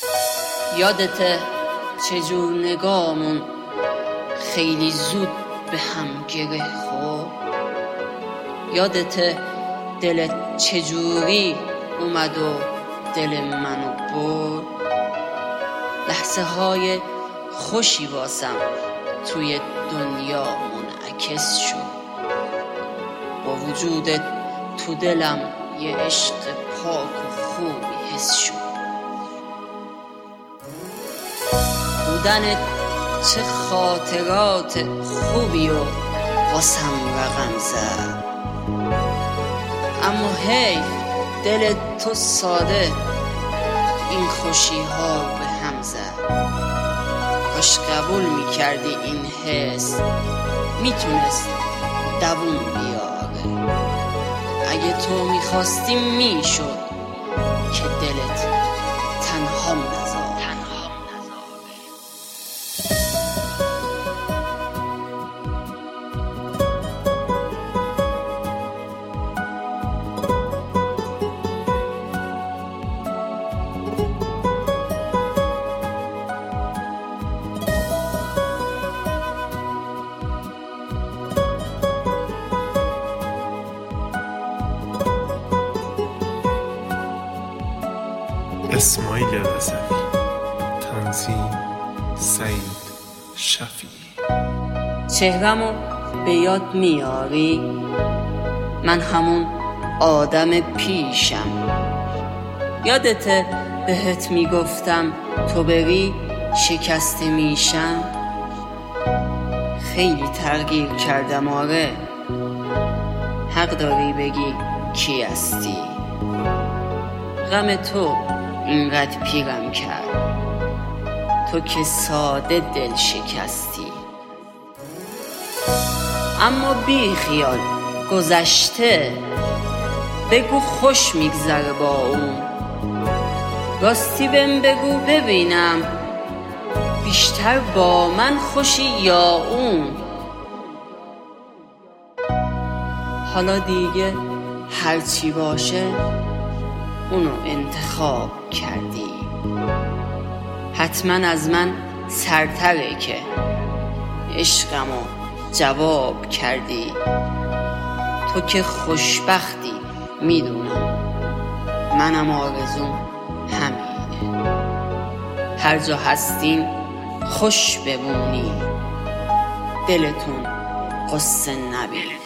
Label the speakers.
Speaker 1: یادته چجور نگامون خیلی زود به هم گره خورد؟ یادته دلت چجوری اومد و دل منو برد؟ لحظه های خوشی واسم توی دنیا منعکس شد، با وجودت تو دلم یه عشق پاک و خوبی حس شد. بودنت چه خاطرات خوبی و واسم رقم زد، اما حیف دل تو ساده این خوشی ها به هم زد. کاش قبول میکردی این حس میتونست دووم بیاره. اگه تو میخواستی میشد که دلت تنهام نذاره.
Speaker 2: اسماعیل رضوی، تنظیم سعید شفیعی.
Speaker 1: چهرمو به یاد میاری؟ من همون آدم پیشم. یادته بهت میگفتم تو بری شکسته میشم؟ خیلی تغییر کردم آره، حق داری بگی کی هستی. غم تو اینقدر پیرم کرد، تو که ساده دل شکستی. اما بی خیال گذشته، بگو خوش میگذره با اون. راستی بهم بگو ببینم بیشتر با من خوشی یا اون؟ حالا دیگه هرچی باشه اونو انتخاب کردی. حتما از من سرتره که عشقمو جواب کردی. تو که خوشبختی میدونم، منم آرزوم همینه. هر جا هستین خوش بمونی، دلتون قصه نبینه.